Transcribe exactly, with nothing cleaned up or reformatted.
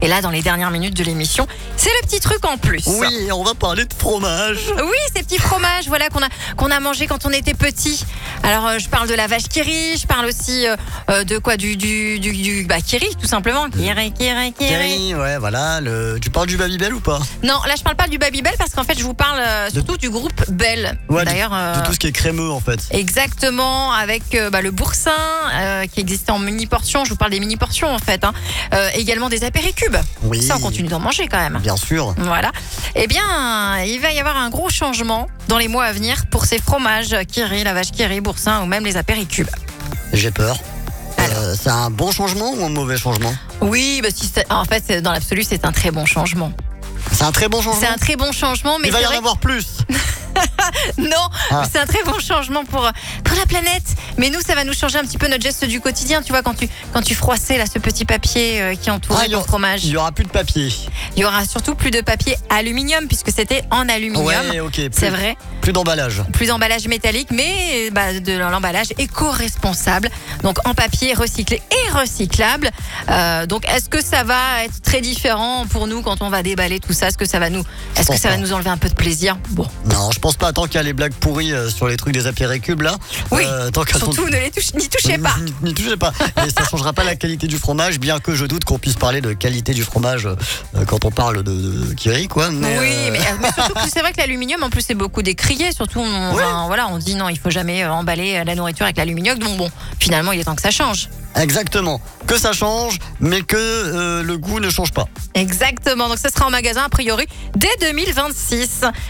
Et là, dans les dernières minutes de l'émission, c'est le petit truc en plus. Oui, on va parler de fromage. Oui, ces petits fromages, voilà qu'on a qu'on a mangé quand on était petit. Alors, euh, je parle de la vache qui rit, je parle aussi euh, euh, de quoi du du du, du bah qui rit tout simplement. Qui rit, qui rit, qui rit. Thierry, ouais, voilà. Le... Tu parles du Babybel ou pas? Non, là, je parle pas du Babybel parce qu'en fait, je vous parle euh, surtout du groupe Belle. Ouais, D'ailleurs, euh, de tout ce qui est crémeux en fait. exactement, avec euh, bah, le boursin euh, qui existait en mini portions. Je vous parle des mini portions en fait. Hein. Euh, également des apéricubes. Oui. Ça, on continue d'en manger quand même. Bien sûr. Voilà. Eh bien, il va y avoir un gros changement dans les mois à venir pour ces fromages qui rit, la vache qui rit, boursin ou même les apéricubes. J'ai peur. Euh, c'est un bon changement ou un mauvais changement? Oui, bah, si c'est- en fait, c'est- dans l'absolu, c'est un très bon changement. C'est un très bon changement. C'est un très bon changement, mais Il va c'est y en vrai avoir plus. que- non, Ah. c'est un très bon changement pour pour la planète. Mais nous, ça va nous changer un petit peu notre geste du quotidien. Tu vois, quand tu quand tu froissais là ce petit papier euh, qui entourait Ah, il y ton aura- fromage, Il y aura plus de papier. il y aura surtout plus de papier aluminium puisque c'était en aluminium. Ouais, ok. Plus, C'est vrai. Plus d'emballage. Plus d'emballage métallique, mais bah, de l'emballage éco-responsable, donc en papier recyclé et recyclable. Euh, donc, est-ce que ça va être très différent pour nous quand on va déballer tout ça? Est-ce que ça va nous, est-ce que pense ça va pas. nous enlever un peu de plaisir? Bon, Non, je pense pas. Tant qu'il y a les blagues pourries euh, sur les trucs des apéricubes là. Oui, euh, tant qu'elles sont- surtout ne les touchez, n'y touchez pas. N'y- N'y touchez pas. Et ça changera pas la qualité du fromage, bien que je doute qu'on puisse parler de qualité du fromage euh, quand on parle de, de, de Kiri, quoi. Mais, Oui, euh, mais, mais surtout que c'est vrai que l'aluminium, en plus, c'est beaucoup décrié. Surtout, on, Ouais. enfin, voilà, on dit non, il faut jamais euh, emballer euh, la nourriture avec l'aluminium. Donc bon, finalement, il est temps que ça change. Exactement. Que ça change, mais que euh, le goût ne change pas. Exactement. Donc, ce sera en magasin a priori dès deux mille vingt-six.